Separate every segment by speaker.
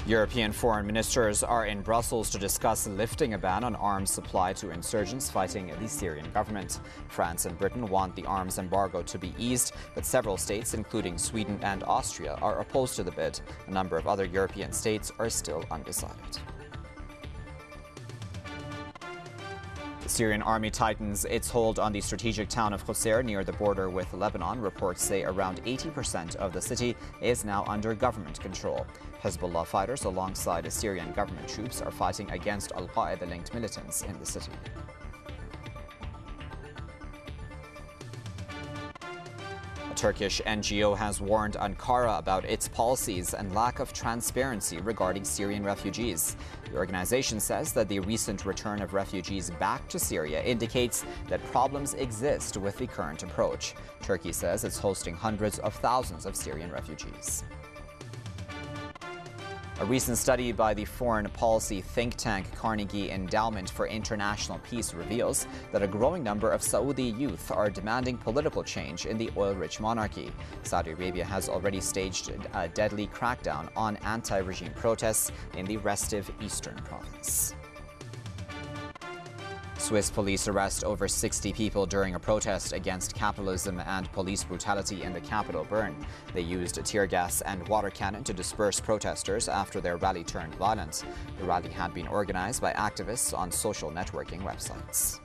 Speaker 1: European foreign ministers are in Brussels to discuss lifting a ban on arms supply to insurgents fighting the Syrian government. France and Britain want the arms embargo to be eased, but several states, including Sweden and Austria, are opposed to the bid. A number of other European states are still undecided. The Syrian army tightens its hold on the strategic town of Qusair near the border with Lebanon. Reports say around 80% of the city is now under government control. Hezbollah fighters alongside Syrian government troops are fighting against Al-Qaeda-linked militants in the city. A Turkish NGO has warned Ankara about its policies and lack of transparency regarding Syrian refugees. The organization says that the recent return of refugees back to Syria indicates that problems exist with the current approach. Turkey says it's hosting hundreds of thousands of Syrian refugees. A recent study by the foreign policy think tank Carnegie Endowment for International Peace reveals that a growing number of Saudi youth are demanding political change in the oil-rich monarchy. Saudi Arabia has already staged a deadly crackdown on anti-regime protests in the restive eastern province. Swiss police arrest over 60 people during a protest against capitalism and police brutality in the capital, Bern. They used tear gas and water cannon to disperse protesters after their rally turned violent. The rally had been organized by activists on social networking websites.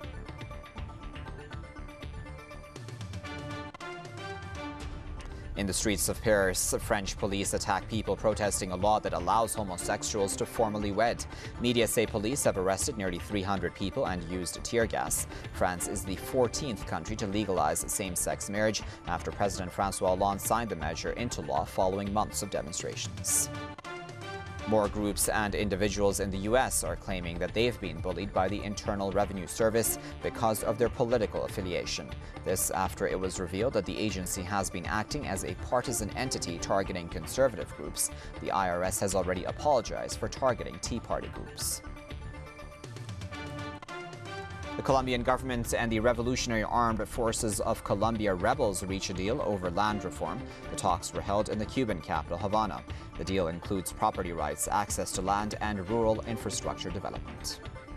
Speaker 1: In the streets of Paris, French police attack people protesting a law that allows homosexuals to formally wed. Media say police have arrested nearly 300 people and used tear gas. France is the 14th country to legalize same-sex marriage after President François Hollande signed the measure into law following months of demonstrations. More groups and individuals in the U.S. are claiming that they've been bullied by the Internal Revenue Service because of their political affiliation. This after it was revealed that the agency has been acting as a partisan entity targeting conservative groups. The IRS has already apologized for targeting Tea Party groups. The Colombian government and the Revolutionary Armed Forces of Colombia rebels reach a deal over land reform. The talks were held in the Cuban capital, Havana. The deal includes property rights, access to land, and rural infrastructure development.